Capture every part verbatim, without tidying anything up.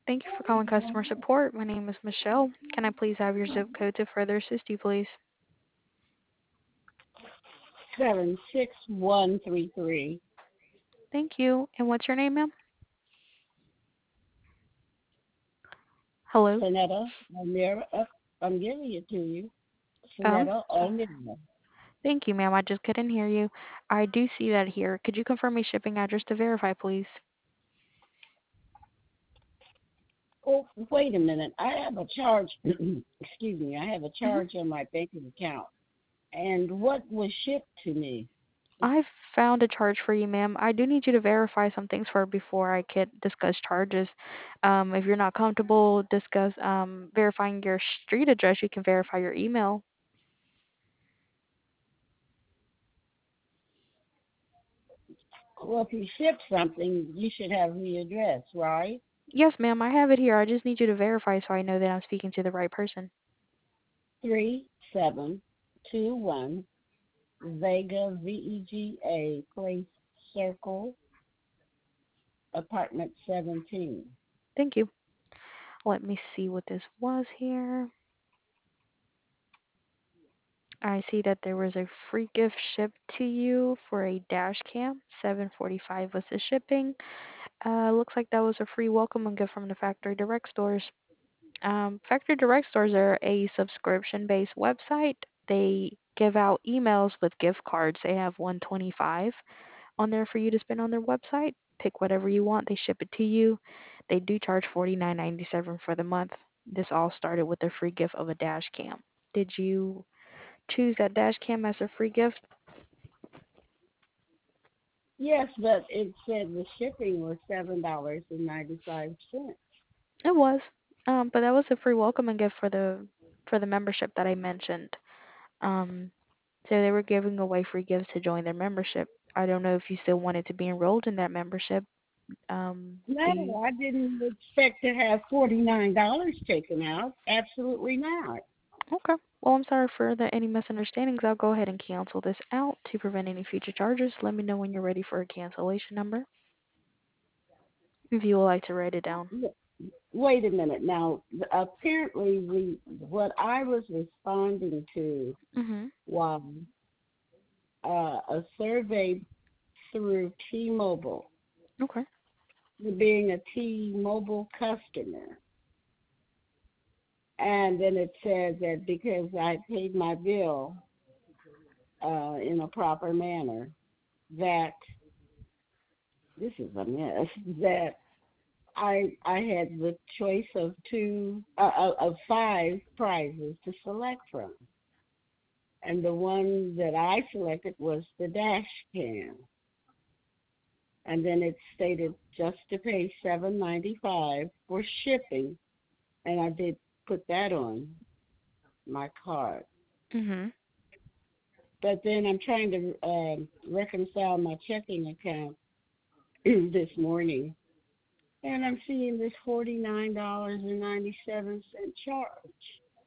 Thank you for calling customer support. My name is Michelle. Can I please have your zip code to further assist you, please? seven six one three three. Thank you. And what's your name, ma'am? Hello? Sonetta Almira. Uh, I'm giving it to you. Oh, Sonetta Almira. thank you, ma'am. I just couldn't hear you. I do see that here. Could you confirm me shipping address to verify, please? Oh, wait a minute. I have a charge. Excuse me. I have a hmm charge on my banking account. And what was shipped to me? I found a charge for you, ma'am. I do need you to verify some things for before I could discuss charges. Um, if you're not comfortable discuss um verifying your street address, you can verify your email. Well, if you ship something, you should have the address, right? Yes, ma'am. I have it here. I just need you to verify so I know that I'm speaking to the right person. Three seven two one Vega V E G A Place Circle, apartment seventeen. Thank you. Let me see what this was here. I see that there was a free gift shipped to you for a dash cam. seven forty-five was the shipping. Uh, looks like that was a free welcome and gift from the Factory Direct stores. Um, Factory Direct stores are a subscription-based website. They give out emails with gift cards. They have one hundred twenty-five on there for you to spend on their website. Pick whatever you want. They ship it to you. They do charge forty-nine ninety-seven for the month. This all started with a free gift of a dash cam. Did you choose that dash cam as a free gift? Yes, but it said the shipping was seven dollars and ninety five cents. It was. Um, but that was a free welcoming gift for the for the membership that I mentioned. Um, so they were giving away free gifts to join their membership. I don't know if you still wanted to be enrolled in that membership. Um, do you? No, I didn't expect to have forty nine dollars taken out. Absolutely not. Okay. Well, I'm sorry for the any misunderstandings. I'll go ahead and cancel this out to prevent any future charges. Let me know when you're ready for a cancellation number if you would like to write it down. Wait a minute. Now, apparently, we what I was responding to Mhm. was uh, a survey through T-Mobile, Okay. being a T-Mobile customer. And then it says that because I paid my bill uh, in a proper manner, that this is a mess, that I I had the choice of two uh, uh, of five prizes to select from, and the one that I selected was the dash cam. And then it stated just to pay seven ninety five for shipping, and I did put that on my card. Mhm. But then I'm trying to um, reconcile my checking account this morning, and I'm seeing this forty nine dollars and ninety seven cent charge.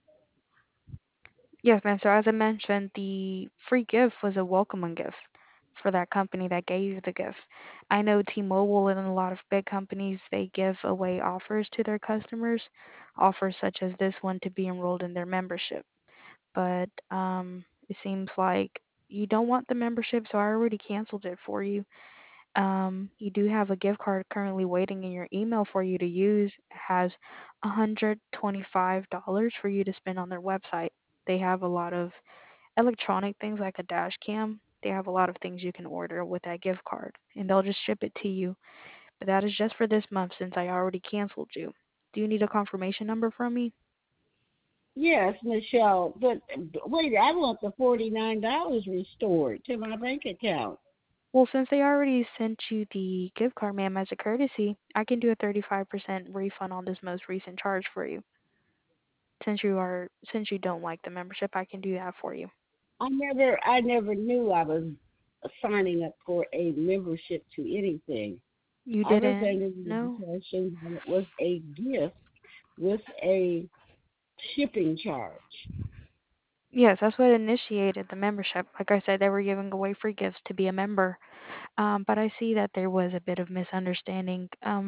Yes, ma'am. So as I mentioned, the free gift was a welcoming gift for that company that gave you the gift. I know T-Mobile and a lot of big companies, they give away offers to their customers, offers such as this one to be enrolled in their membership. But um, it seems like you don't want the membership, so I already canceled it for you. Um, you do have a gift card currently waiting in your email for you to use. It has one hundred twenty-five dollars for you to spend on their website. They have a lot of electronic things like a dash cam. They have a lot of things you can order with that gift card, and they'll just ship it to you. But that is just for this month since I already canceled you. Do you need a confirmation number from me? Yes, Michelle, but wait, I want the forty nine dollars restored to my bank account. Well, since they already sent you the gift card, ma'am, as a courtesy, I can do a thirty-five percent refund on this most recent charge for you. Since you are since you don't like the membership, I can do that for you. I never I never knew I was signing up for a membership to anything. You I was didn't under the know? impression that it was a gift with a shipping charge. Yes, that's what initiated the membership. Like I said, they were giving away free gifts to be a member. Um, but I see that there was a bit of misunderstanding. Um,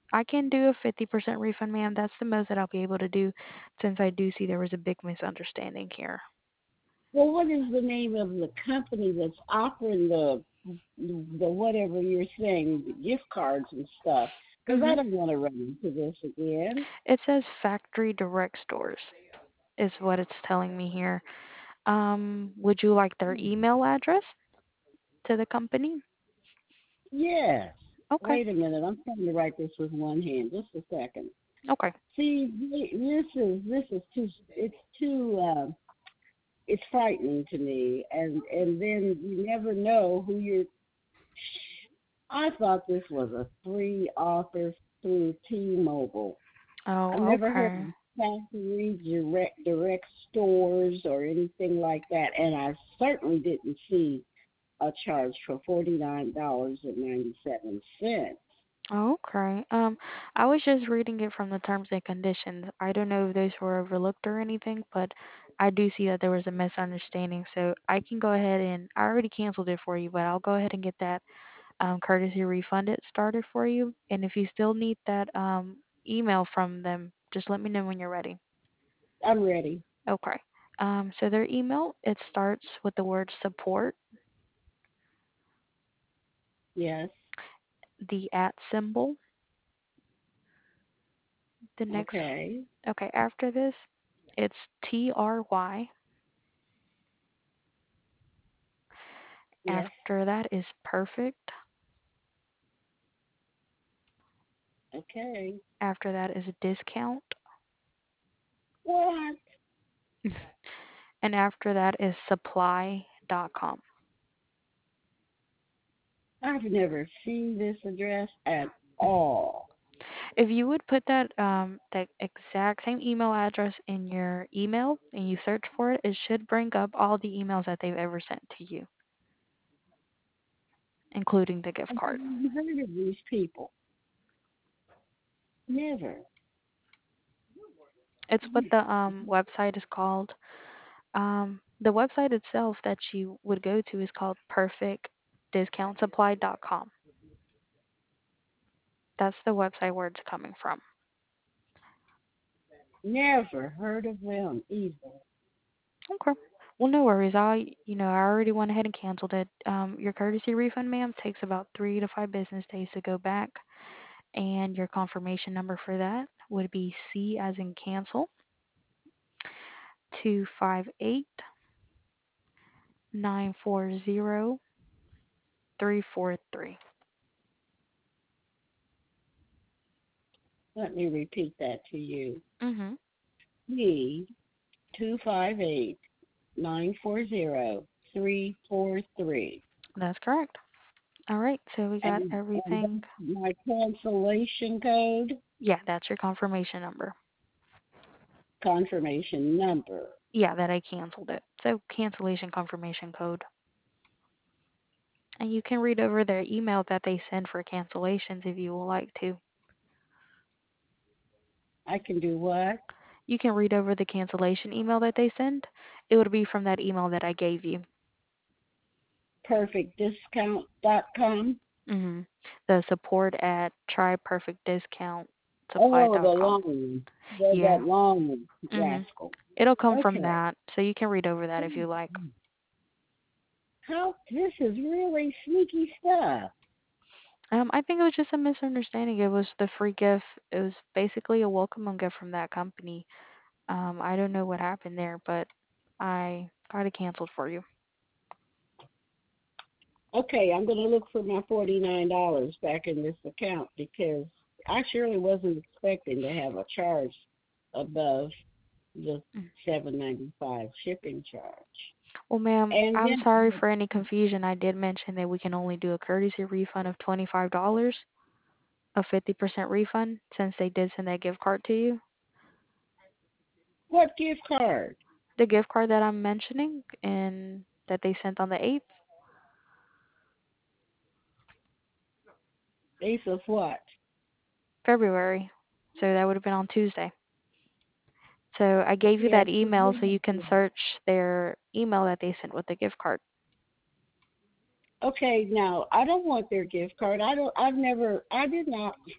I can do a fifty percent refund, ma'am. That's the most that I'll be able to do since I do see there was a big misunderstanding here. Well, what is the name of the company that's offering the the whatever you're saying, the gift cards and stuff? Because I Mhm. don't want to run into this again. It says factory direct stores is what it's telling me here. Um, would you like their email address to the company? Yes. Okay. Wait a minute. I'm trying to write this with one hand. Just a second. Okay. See, this is this is too. It's too. Uh, it's frightening to me, and and then you never know who you're. I thought this was a free offer through T-Mobile. I've Oh, never heard okay. of factory direct direct stores or anything like that, and I certainly didn't see a charge for forty nine dollars and ninety seven cents. Okay. Um, I was just reading it from the terms and conditions. I don't know if those were overlooked or anything, but I do see that there was a misunderstanding. So I can go ahead and I already canceled it for you, but I'll go ahead and get that um, courtesy refund it started for you. And if you still need that um, email from them, just let me know when you're ready. I'm ready. Okay. Um, so their email, it starts with the word support, Yes. the at symbol, the next, Okay. okay, after this, it's T R Y. Yes. After that is perfect. Okay. After that is discount. What? And after that is supply dot com. I've never seen this address at all. If you would put that um, that exact same email address in your email and you search for it, it should bring up all the emails that they've ever sent to you, including the gift I've card. never heard of these people. Never. It's what the um, website is called. Um, the website itself that you would go to is called perfect discount supply dot com. That's the website where it's coming from. Never heard of them either. Okay. Well, no worries. I, you know, I already went ahead and canceled it. Um, your courtesy refund, ma'am, takes about three to five business days to go back, and your confirmation number for that would be C as in cancel two five eight nine four zero three four three. Let me repeat that to you. Mhm. P two five eight nine four zero three four three. That's correct. All right. So we got And and everything. that's my cancellation code, Yeah, that's your confirmation number. confirmation number. Yeah, that I canceled it. So cancellation confirmation code. And you can read over their email that they send for cancellations if you would like to. I can do what? You can read over the cancellation email that they send. It would be from that email that I gave you. perfect discount dot com. Hmm. The support at try perfect discount supply Oh, the dot com. long one. The, that Yeah. long one, Hmm. rascal. It'll come from Okay. that, so you can read over that if you like. How this is really sneaky stuff. Um, I think it was just a misunderstanding. It was the free gift. It was basically a welcome gift from that company. Um, I don't know what happened there, but I got it canceled for you. Okay, I'm going to look for my forty-nine dollars back in this account because I surely wasn't expecting to have a charge above the Mm. seven ninety-five shipping charge. Well, ma'am, And I'm then, sorry for any confusion. I did mention that we can only do a courtesy refund of twenty-five dollars, a fifty percent refund, since they did send that gift card to you. what gift card? The gift card that I'm mentioning and that they sent on the eighth, Ace of what? February. So that would have been on Tuesday. So I gave you Yes. that email so you can search their email that they sent with the gift card. Okay, now I don't want their gift card. I don't. I've never. I did not.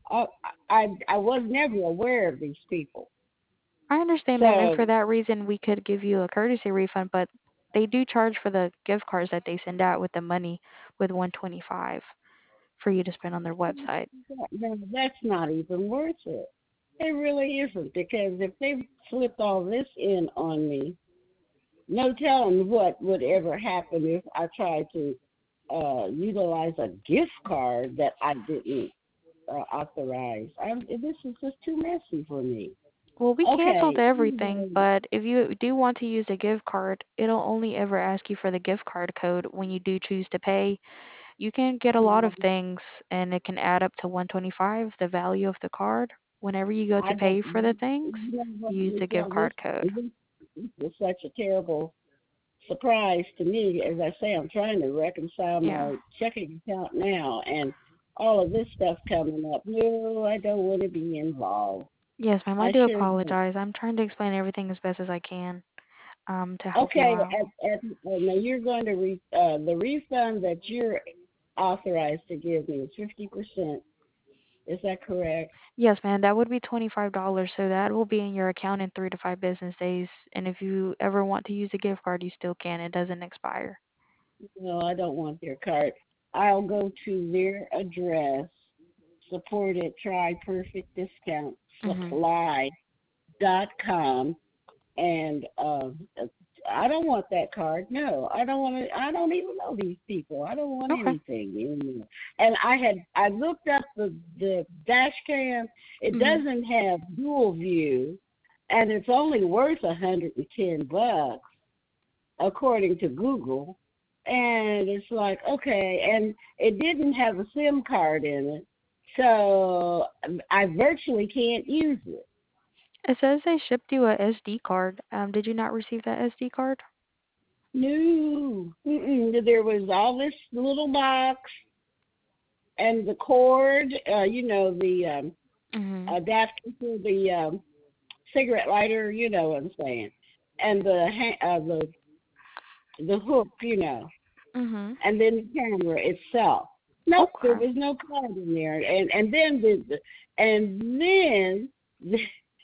I, I I was never aware of these people. I understand, ma'am, and So for that reason, we could give you a courtesy refund, but they do charge for the gift cards that they send out with the money with one twenty-five for you to spend on their website. no, that's not even worth it. It really isn't because if they slipped all this in on me, no telling what would ever happen if I tried to uh, utilize a gift card that I didn't uh, authorize. I'm, this is just too messy for me. Well, we canceled Okay, everything, anyway, but if you do want to use a gift card, it'll only ever ask you for the gift card code when you do choose to pay. You can get a lot of um, things and it can add up to one twenty-five, the value of the card. Whenever you go to I don't. pay for the things, You know what, use the gift Michelle? This, card code. this, this is such a terrible surprise to me. As I say, I'm trying to reconcile Yeah. my checking account now, and all of this stuff coming up. No, I don't want to be involved. Yes, ma'am, I I do sure don't. apologize. I'm trying to explain everything as best as I can um to help you Okay, out. at, at, uh, now you're going to re, uh, the refund that you're authorized to give me is fifty percent. Is that correct? Yes, ma'am, that would be twenty-five dollars so that will be in your account in three to five business days. And if you ever want to use a gift card, you still can. It doesn't expire. No, I don't want their card. I'll go to their address, supported Try Perfect Discount Mhm. Supply dot com, and uh, I don't want that card. No, I don't want to. I don't even know these people. I don't want Okay. anything anymore. And I had I looked up the the dash cam. It Mhm. doesn't have dual view, and it's only worth a hundred and ten bucks according to Google. And it's like, okay, and it didn't have a SIM card in it, so I virtually can't use it. It says they shipped you a S D card. Um, did you not receive that S D card? No, mm-mm. There was all this little box and the cord, uh, you know, the um, Mhm. adapter for the um, cigarette lighter, you know what I'm saying, and the ha- uh, the the hook, you know, Mhm. and then the camera itself. Nope, there Okay. was no card in there, and and then the, the and then the,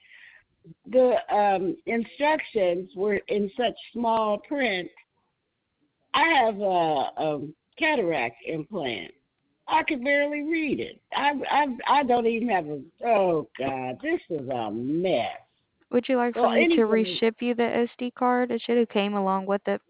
the um, instructions were in such small print. I have a, a cataract implant. I could barely read it. I I I don't even have a. Oh God, this is a mess. Would you like for Well, me to anyway, reship you the S D card? It should have came along with it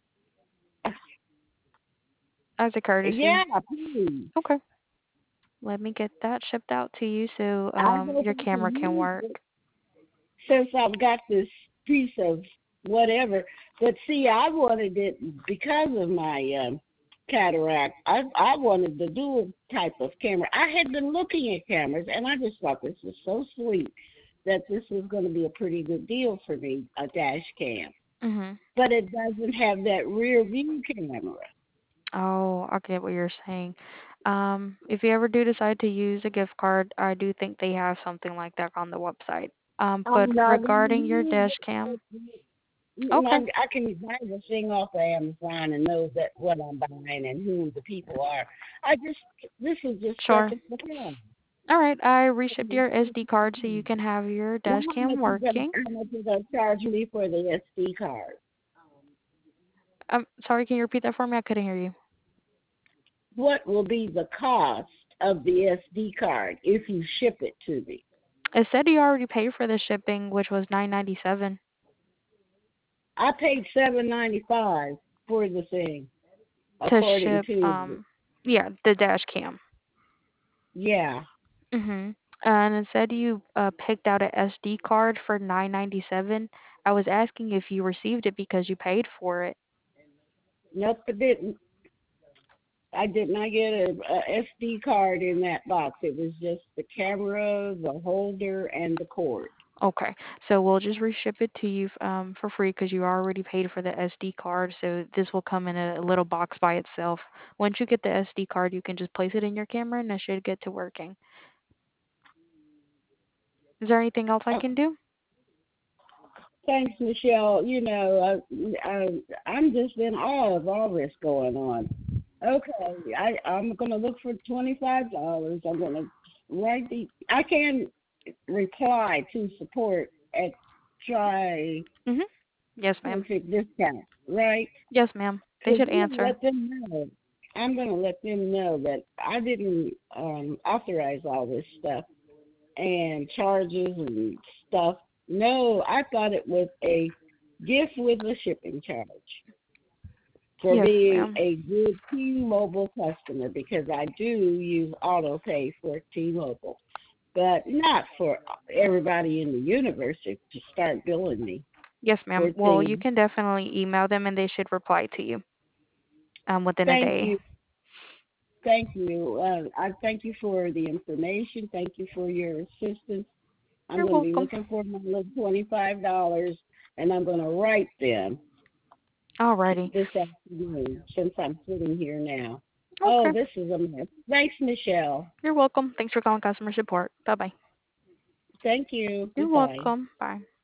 as a courtesy. yeah, please. Okay. Let me get that shipped out to you so I um hope your I can camera can use work. it since I've got this piece of whatever. But see, I wanted it because of my um, cataract. I I wanted the dual type of camera. I had been looking at cameras, and I just thought this was so sweet that this was going to be a pretty good deal for me, a dash cam. Mhm. But it doesn't have that rear view camera. Oh, I get what you're saying. Um, if you ever do decide to use a gift card, I do think they have something like that on the website. Um, but I'm not going to regarding your use dash it. cam, And I, okay, I can buy the thing off of Amazon and know that what I'm buying and who the people are. I just this is just such sure. a surprise. All right, I reshipped your S D card so you can have your Now, dash how cam much is gonna working. how much is gonna charge me for the S D card? Um, sorry, can you repeat that for me? I couldn't hear you. What will be the cost of the S D card if you ship it to me? It said you already paid for the shipping, which was nine ninety seven I paid seven ninety five for the thing, to according ship. to Um, yeah, the dash cam. yeah. Mhm. And it said you uh, picked out a S D card for nine ninety seven. I was asking if you received it because you paid for it. Nope, I didn't. I did not get a, S D card in that box. It was just the camera, the holder, and the cord. Okay, so we'll just reship it to you um, for free because you already paid for the S D card. So this will come in a little box by itself. Once you get the S D card, you can just place it in your camera and it should get to working. Is there anything else I Uh, can do? thanks, Michelle. You know, I, I, I'm just in awe of all this going on. Okay, I, I'm going to look for twenty-five dollars. I'm going to write the. I can reply to support at Try Mhm. Yes, ma'am. Perfect Discount, right? Yes, ma'am. They So should you answer. let them know. I'm going to let them know that I didn't um, authorize all this stuff and charges and stuff. No, I thought it was a gift with a shipping charge for Yes, being ma'am. a good T-Mobile customer because I do use auto pay for T-Mobile, but not for everybody in the universe to to start billing me Yes, for ma'am. Well, you things. can definitely email them and they should reply to you um within a Thank day. you. Thank you. Uh, I thank you for the information. Thank you for your assistance. I'm You're going to be welcome. looking for my little twenty-five dollars and I'm going to write them Alrighty. this afternoon since I'm sitting here now. Oh, Okay. this is a mess. Thanks, Michelle. You're welcome. Thanks for calling customer support. Bye bye. Thank you. You're Goodbye. welcome. Bye.